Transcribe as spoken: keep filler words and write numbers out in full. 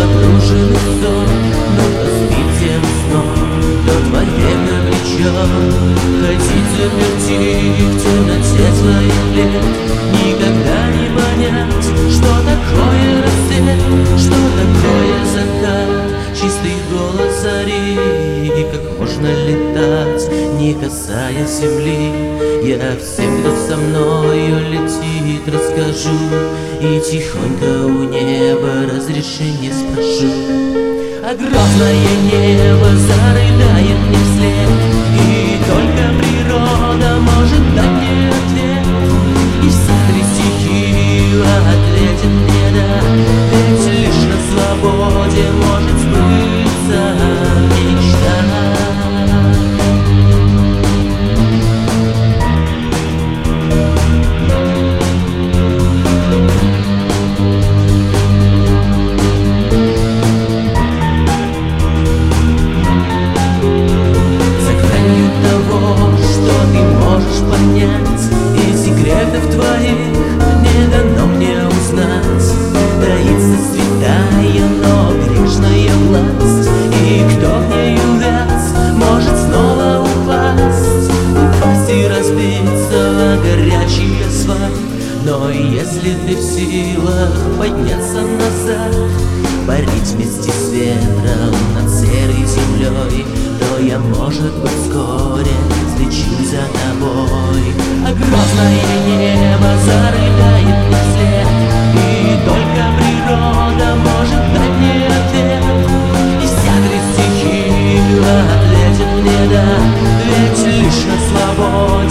погружен в сон, но кто спит тем сном, то время влечет. Ходить заперти в темноте своих лет, никогда не понять, что такое рассвет, что такое закат, чистый голос зари, и как можно летать, не касаясь земли. Я всем, кто со мною летит, расскажу, и тихонько у неба разрешение спрошу. А грозное небо зарыдает мне вслед, и только природа может дать мне ответ. И вся три стихии ответит мне да, ведь лишь на свободе может сбыться мечта. И секретов твоих не дано мне узнать. Таится святая, но грешная власть, и кто в ней увяз, может снова упасть, упасть и разбиться о горячий асфальт. Но если ты в силах подняться назад, парить вместе с ветром над серой землей, то я, может быть, вскоре слечу за тобой. А грозное небо зарыдает мне вслед, и только природа может дать мне ответ. И вся три стихии ответит мне да, ведь лишь на свободе